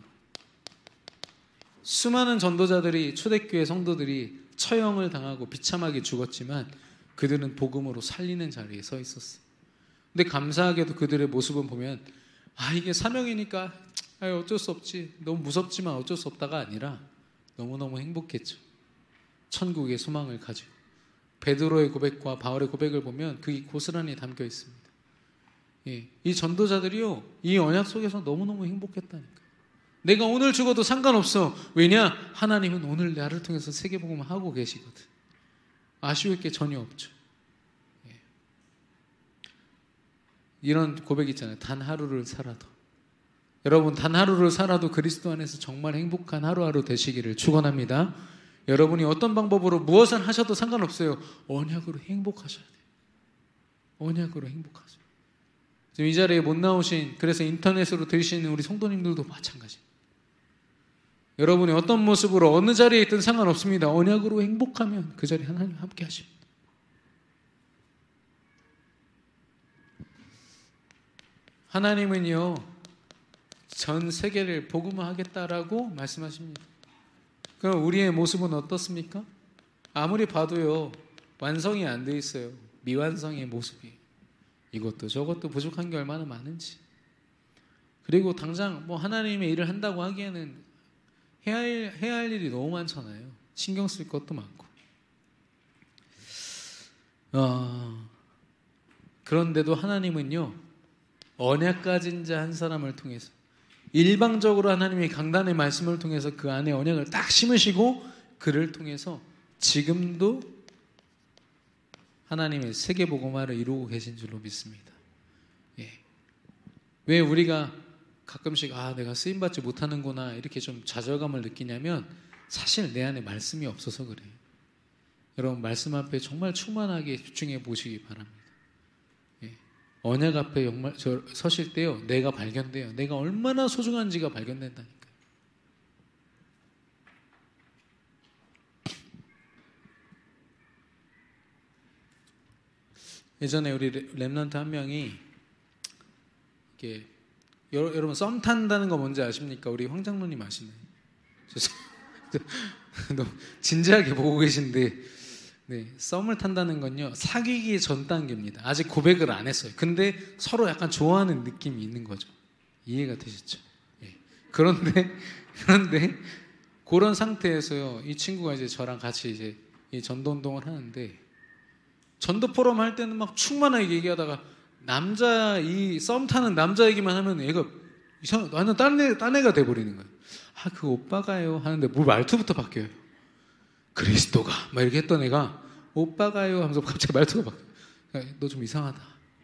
수많은 전도자들이, 초대교회 성도들이 처형을 당하고 비참하게 죽었지만 그들은 복음으로 살리는 자리에 서 있었어요. 근데 감사하게도 그들의 모습을 보면, 아, 이게 사명이니까 어쩔 수 없지, 너무 무섭지만 어쩔 수 없다가 아니라 너무너무 행복했죠. 천국의 소망을 가지고. 베드로의 고백과 바울의 고백을 보면 그게 고스란히 담겨 있습니다. 예, 이 전도자들이요, 이 언약 속에서 너무너무 행복했다니까. 내가 오늘 죽어도 상관없어. 왜냐? 하나님은 오늘 나를 통해서 세계복음을 하고 계시거든. 아쉬울 게 전혀 없죠. 예. 이런 고백 있잖아요. 단 하루를 살아도. 여러분, 단 하루를 살아도 그리스도 안에서 정말 행복한 하루하루 되시기를 축원합니다. 여러분이 어떤 방법으로 무엇을 하셔도 상관없어요. 언약으로 행복하셔야 돼요. 언약으로 행복하세요. 지금 이 자리에 못 나오신, 그래서 인터넷으로 들으시는 우리 성도님들도 마찬가지. 여러분이 어떤 모습으로 어느 자리에 있든 상관없습니다. 언약으로 행복하면 그 자리에 하나님 함께 하십니다. 하나님은요, 전 세계를 복음화하겠다라고 말씀하십니다. 그럼 우리의 모습은 어떻습니까? 아무리 봐도요, 완성이 안 돼 있어요. 미완성의 모습이. 이것도 저것도 부족한 게 얼마나 많은지. 그리고 당장 뭐 하나님의 일을 한다고 하기에는 해야 할, 해야 할 일이 너무 많잖아요. 신경 쓸 것도 많고. 어, 그런데도 하나님은요, 언약 가진 자 한 사람을 통해서, 일방적으로 하나님의 강단의 말씀을 통해서 그 안에 언약을 딱 심으시고 그를 통해서 지금도 하나님의 세계복음화를 이루고 계신 줄로 믿습니다. 예. 왜 우리가 가끔씩 아 내가 쓰임받지 못하는구나 이렇게 좀 좌절감을 느끼냐면 사실 내 안에 말씀이 없어서 그래요. 여러분, 말씀 앞에 정말 충만하게 집중해 보시기 바랍니다. 언약 앞에 정말 저 서실 때요, 내가 발견돼요. 내가 얼마나 소중한지가 발견된다니까. 예전에 우리 렘넌트 한 명이 이게 여러분 썸 탄다는 거 뭔지 아십니까? 우리 황 장로님 아시나요? 너무 진지하게 보고 계신데, 네, 썸을 탄다는 건요 사귀기 전 단계입니다. 아직 고백을 안 했어요. 근데 서로 약간 좋아하는 느낌이 있는 거죠. 이해가 되시죠? 네. 그런데 그런데 그런 상태에서요 이 친구가 이제 저랑 같이 이제 이 전도 운동을 하는데, 전도 포럼 할 때는 막 충만하게 얘기하다가 남자 이 썸 타는 남자 얘기만 하면 애가 이상 완전 딴 애 딴 애가 돼버리는 거예요. 아, 그 오빠가요 하는데 뭐 말투부터 바뀌어요. 그리스도가 막 이렇게 했던 애가 오빠가요 하면서 갑자기 말투가 바뀌어요. 너 좀 이상하다.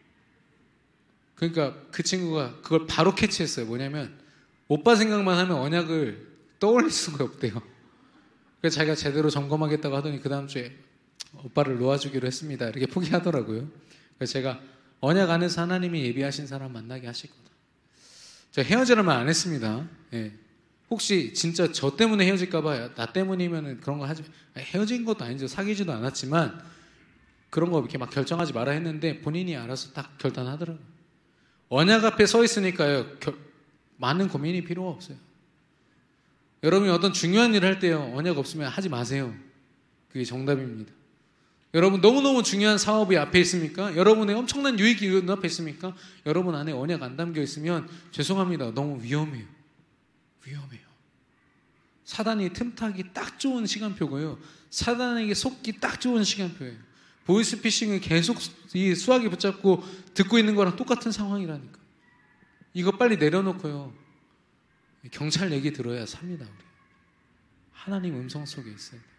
그러니까 그 친구가 그걸 바로 캐치했어요. 뭐냐면 오빠 생각만 하면 언약을 떠올릴 수가 없대요. 그래서 자기가 제대로 점검하겠다고 하더니 그 다음 주에 오빠를 놓아주기로 했습니다. 이렇게 포기하더라고요. 그래서 제가 언약 안에서 하나님이 예비하신 사람 만나게 하실 거다. 제가 헤어지라는 말 안 했습니다. 예. 혹시 진짜 저 때문에 헤어질까봐 나 때문이면 그런 거 하지, 헤어진 것도 아니죠. 사귀지도 않았지만 그런 거 이렇게 막 결정하지 마라 했는데 본인이 알아서 딱 결단하더라고요. 언약 앞에 서 있으니까요 결, 많은 고민이 필요가 없어요. 여러분이 어떤 중요한 일을 할 때요 언약 없으면 하지 마세요. 그게 정답입니다. 여러분 너무너무 중요한 사업이 앞에 있습니까? 여러분의 엄청난 유익이 눈앞에 있습니까? 여러분 안에 언약 안 담겨 있으면 죄송합니다. 너무 위험해요. 위험해요. 사단이 틈타기 딱 좋은 시간표고요. 사단에게 속기 딱 좋은 시간표예요. 보이스피싱을 계속 이 수학이 붙잡고 듣고 있는 거랑 똑같은 상황이라니까. 이거 빨리 내려놓고요. 경찰 얘기 들어야 삽니다. 우리. 하나님 음성 속에 있어야 돼요.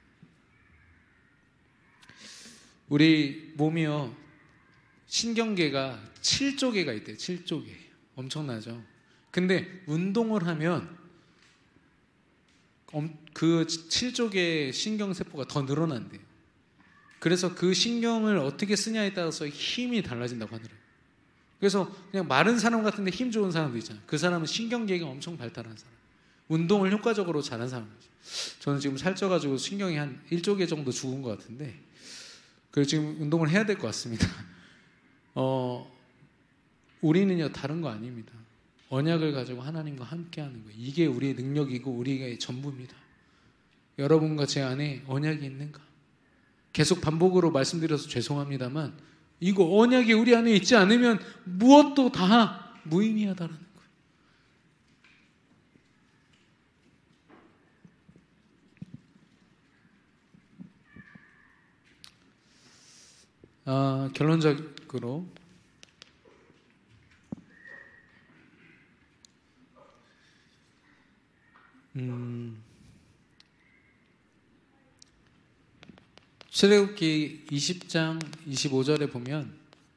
우리 몸이요 신경계가 칠조 개가 있대요. 칠조 개. 엄청나죠. 근데 운동을 하면 그 칠조 개의 신경세포가 더 늘어난대요. 그래서 그 신경을 어떻게 쓰냐에 따라서 힘이 달라진다고 하더라고요. 그래서 그냥 마른 사람 같은데 힘 좋은 사람도 있잖아요. 그 사람은 신경계가 엄청 발달한 사람, 운동을 효과적으로 잘한 사람이죠. 저는 지금 살쪄가지고 신경이 한 일조 개 정도 죽은 것 같은데, 그래서 지금 운동을 해야 될 것 같습니다. 어, 우리는요 다른 거 아닙니다. 언약을 가지고 하나님과 함께하는 거예요. 이게 우리의 능력이고 우리의 전부입니다. 여러분과 제 안에 언약이 있는가? 계속 반복으로 말씀드려서 죄송합니다만 이거 언약이 우리 안에 있지 않으면 무엇도 다 무의미하다는 거예요. 아, 결론적으로 음, 출애굽기 이십 장 이십오 절에 보면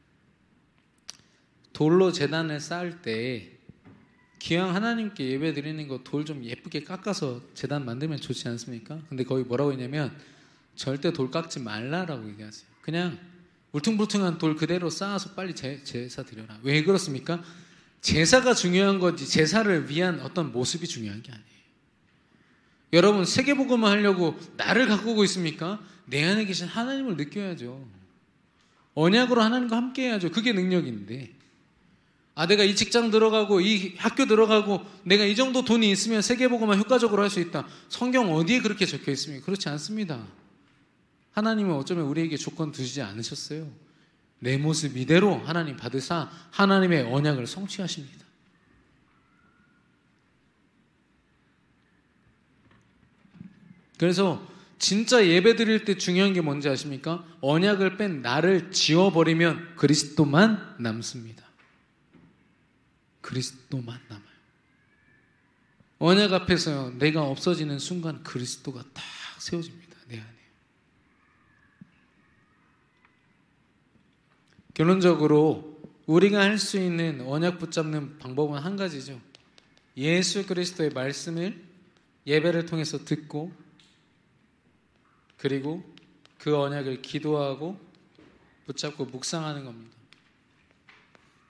돌로 제단을 쌓을 때 기왕 하나님께 예배 드리는 거 돌 좀 예쁘게 깎아서 제단 만들면 좋지 않습니까? 근데 거기 뭐라고 했냐면 절대 돌 깎지 말라라고 얘기하세요. 그냥 울퉁불퉁한 돌 그대로 쌓아서 빨리 제, 제사 드려라. 왜 그렇습니까? 제사가 중요한 거지 제사를 위한 어떤 모습이 중요한 게 아니에요. 여러분 세계복음을 하려고 나를 가꾸고 있습니까? 내 안에 계신 하나님을 느껴야죠. 언약으로 하나님과 함께 해야죠. 그게 능력인데, 아 내가 이 직장 들어가고 이 학교 들어가고 내가 이 정도 돈이 있으면 세계복음을 효과적으로 할 수 있다. 성경 어디에 그렇게 적혀 있습니까? 그렇지 않습니다. 하나님은 어쩌면 우리에게 조건 두시지 않으셨어요. 내 모습 이대로 하나님 받으사 하나님의 언약을 성취하십니다. 그래서 진짜 예배 드릴 때 중요한 게 뭔지 아십니까? 언약을 뺀 나를 지워버리면 그리스도만 남습니다. 그리스도만 남아요. 언약 앞에서 내가 없어지는 순간 그리스도가 딱 세워집니다. 내 안에. 결론적으로 우리가 할 수 있는 언약 붙잡는 방법은 한 가지죠. 예수 그리스도의 말씀을 예배를 통해서 듣고, 그리고 그 언약을 기도하고 붙잡고 묵상하는 겁니다.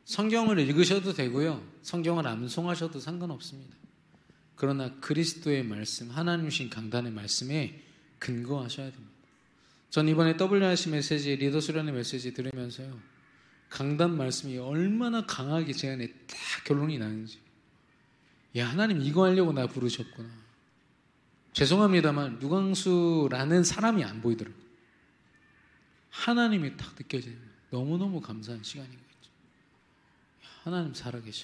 성경을 읽으셔도 되고요. 성경을 암송하셔도 상관없습니다. 그러나 그리스도의 말씀, 하나님 신 강단의 말씀에 근거하셔야 됩니다. 전 이번에 더블유알씨 메시지, 리더 수련의 메시지 들으면서요, 강단 말씀이 얼마나 강하게 제 안에 딱 결론이 나는지, 야, 하나님 이거 하려고 나 부르셨구나. 죄송합니다만 유광수라는 사람이 안 보이더라고요. 하나님이 딱 느껴져요. 너무너무 감사한 시간인 거죠. 하나님 살아계셔.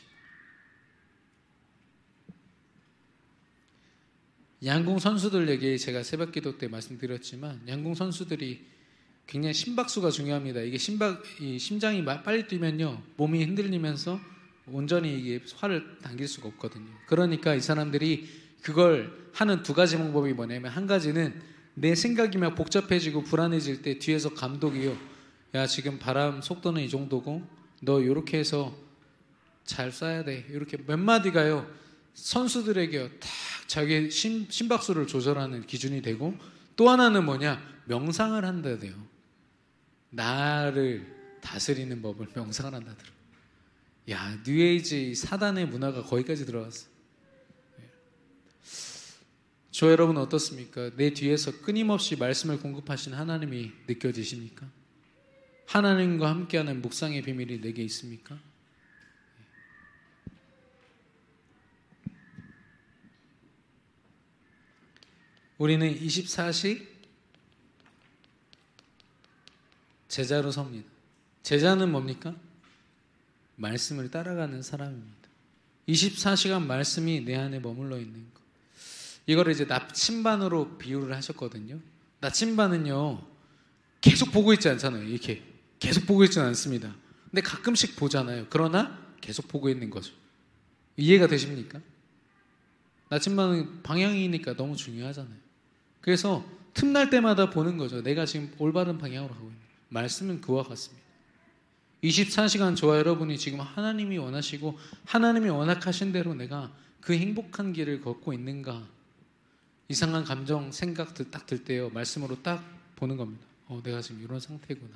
양궁 선수들에게 제가 새벽기도 때 말씀드렸지만, 양궁 선수들이 굉장히 심박수가 중요합니다. 이게 심박, 이 심장이 빨리 뛰면요, 몸이 흔들리면서 온전히 이게 활을 당길 수가 없거든요. 그러니까 이 사람들이 그걸 하는 두 가지 방법이 뭐냐면, 한 가지는 내 생각이 막 복잡해지고 불안해질 때 뒤에서 감독이요, 야, 지금 바람 속도는 이 정도고 너 이렇게 해서 잘 쏴야 돼, 이렇게 몇 마디가요 선수들에게 딱 자기 심, 심박수를 조절하는 기준이 되고, 또 하나는 뭐냐, 명상을 한다 돼요. 나를 다스리는 법을 명상을 한다더라. 야, 뉴에이지 사단의 문화가 거기까지 들어왔어. 저 여러분 어떻습니까? 내 뒤에서 끊임없이 말씀을 공급하신 하나님이 느껴지십니까? 하나님과 함께하는 묵상의 비밀이 내게 있습니까? 우리는 이십사 시 제자로 섭니다. 제자는 뭡니까? 말씀을 따라가는 사람입니다. 이십사 시간 말씀이 내 안에 머물러 있는 것. 이거를 이제 나침반으로 비유를 하셨거든요. 나침반은요, 계속 보고 있지 않잖아요. 이렇게 계속 보고 있지는 않습니다. 근데 가끔씩 보잖아요. 그러나 계속 보고 있는 거죠. 이해가 되십니까? 나침반은 방향이니까 너무 중요하잖아요. 그래서 틈날 때마다 보는 거죠. 내가 지금 올바른 방향으로 가고 있는 거예요. 말씀은 그와 같습니다. 이십사 시간 저와 여러분이 지금 하나님이 원하시고 하나님이 원하신 대로 내가 그 행복한 길을 걷고 있는가, 이상한 감정, 생각들 딱 들 때요, 말씀으로 딱 보는 겁니다. 어, 내가 지금 이런 상태구나.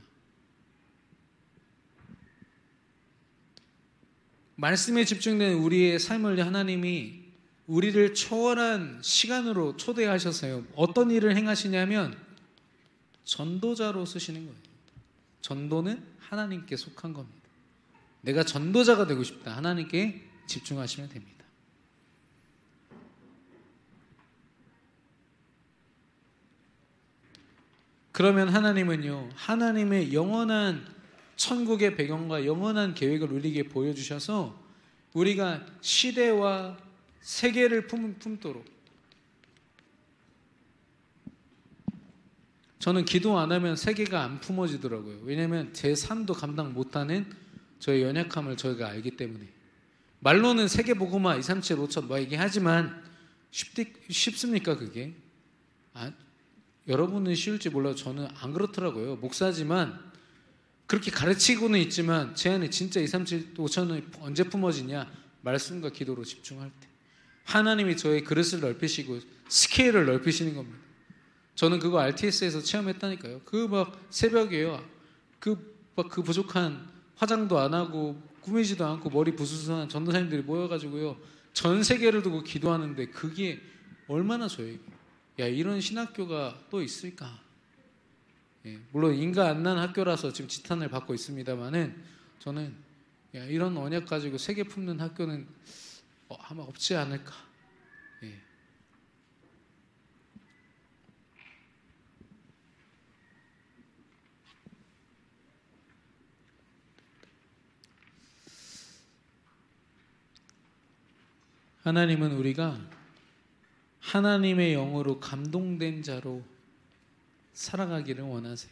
말씀에 집중된 우리의 삶을 하나님이 우리를 초월한 시간으로 초대하셔서요, 어떤 일을 행하시냐면 전도자로 쓰시는 거예요. 전도는 하나님께 속한 겁니다. 내가 전도자가 되고 싶다, 하나님께 집중하시면 됩니다. 그러면 하나님은요, 하나님의 영원한 천국의 배경과 영원한 계획을 우리에게 보여주셔서 우리가 시대와 세계를 품, 품도록, 저는 기도 안 하면 세계가 안 품어지더라고요. 왜냐하면 제 삶도 감당 못하는 저의 연약함을 저희가 알기 때문에. 말로는 세계복음화 이삼칠 오천 뭐 얘기하지만 쉽디, 쉽습니까 그게? 아, 여러분은 쉬울지 몰라도 저는 안 그렇더라고요. 목사지만 그렇게 가르치고는 있지만 제 안에 진짜 이삼칠 오천은 언제 품어지냐? 말씀과 기도로 집중할 때. 하나님이 저의 그릇을 넓히시고 스케일을 넓히시는 겁니다. 저는 그거 알티에스에서 체험했다니까요. 그 막 새벽에요, 그 막 그 부족한 화장도 안 하고 꾸미지도 않고 머리 부스스한 전도사님들이 모여가지고요, 전 세계를 두고 기도하는데 그게 얼마나 저에게, 야, 이런 신학교가 또 있을까? 예, 물론 인가 안 난 학교라서 지금 지탄을 받고 있습니다만은 저는, 야, 이런 언약 가지고 세계 품는 학교는 어, 아마 없지 않을까. 예. 하나님은 우리가 하나님의 영으로 감동된 자로 살아가기를 원하세요.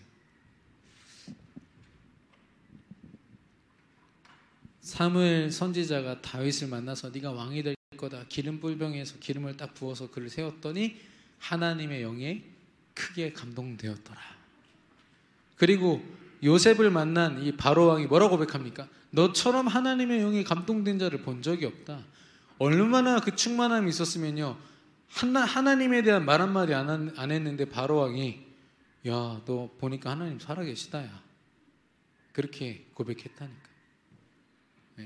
사무엘 선지자가 다윗을 만나서 네가 왕이 될 거다, 기름 뿔병에서 기름을 딱 부어서 그를 세웠더니 하나님의 영에 크게 감동되었더라. 그리고 요셉을 만난 이 바로 왕이 뭐라고 고백합니까? 너처럼 하나님의 영에 감동된 자를 본 적이 없다. 얼마나 그 충만함이 있었으면요, 하나, 하나님에 대한 말 한마디 안, 안 했는데 바로 왕이, 야, 너 보니까 하나님 살아계시다, 야, 그렇게 고백했다니까.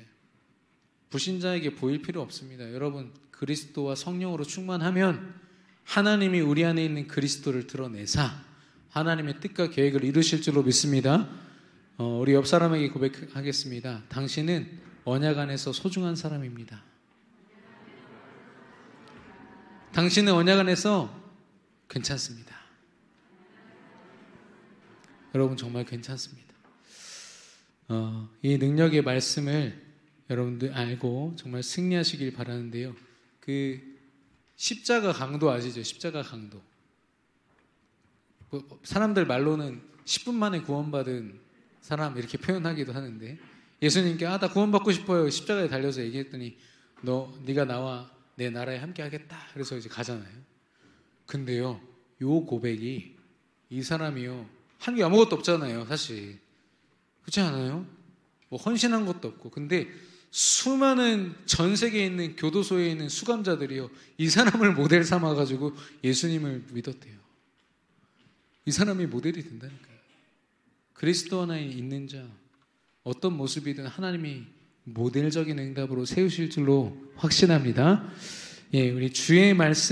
불신자에게 보일 필요 없습니다. 여러분, 그리스도와 성령으로 충만하면 하나님이 우리 안에 있는 그리스도를 드러내사 하나님의 뜻과 계획을 이루실 줄로 믿습니다. 어, 우리 옆 사람에게 고백하겠습니다. 당신은 언약 안에서 소중한 사람입니다. 당신은 언약 안에서 괜찮습니다. 여러분, 정말 괜찮습니다. 어, 이 능력의 말씀을 여러분들 알고 정말 승리하시길 바라는데요. 그 십자가 강도 아시죠? 십자가 강도. 사람들 말로는 십 분 만에 구원받은 사람 이렇게 표현하기도 하는데, 예수님께 아, 나 구원받고 싶어요. 십자가에 달려서 얘기했더니 너 네가 나와 내 나라에 함께 하겠다. 그래서 이제 가잖아요. 근데요, 요 고백이 이 사람이요 한 게 아무것도 없잖아요, 사실. 그렇지 않아요? 뭐 헌신한 것도 없고. 근데 수많은 전 세계에 있는 교도소에 있는 수감자들이요 이 사람을 모델 삼아가지고 예수님을 믿었대요. 이 사람이 모델이 된다니까요. 그리스도 안에 있는 자 어떤 모습이든 하나님이 모델적인 응답으로 세우실 줄로 확신합니다. 예, 우리 주의 말씀